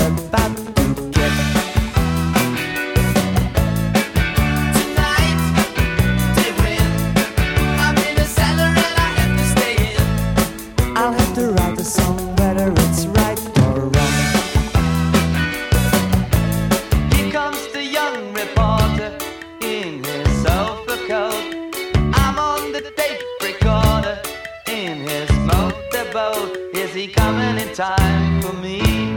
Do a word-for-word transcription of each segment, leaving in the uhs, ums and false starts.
about to get. Tonight, they win. I'm in the cellar and I have to stay in. I'll have to write a song, whether it's right or wrong. Here comes the young reporter in his overcoat. I'm on the tape recorder in his motorboat. Is he coming in time for me?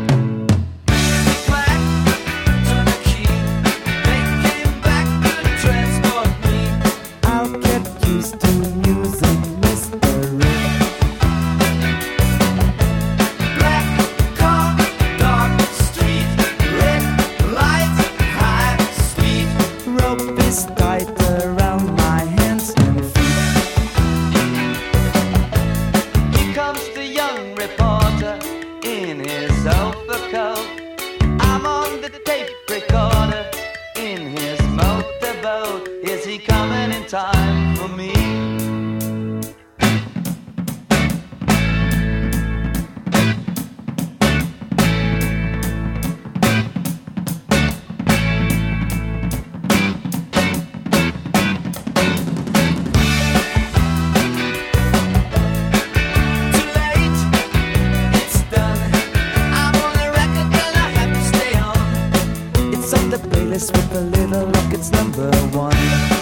Back to the key. They came back to transport me. I'll get used to news and mystery. Black car, dark street, red lights, high speed. Rope is tight around my hands and feet. Here comes the young reporter in his overcoat. I'm on the tape recorder in his motorboat. Is he coming in time for me? Too late, it's done. I'm on the record and I have to stay on. It's on the playlist with a little luck, it's number one.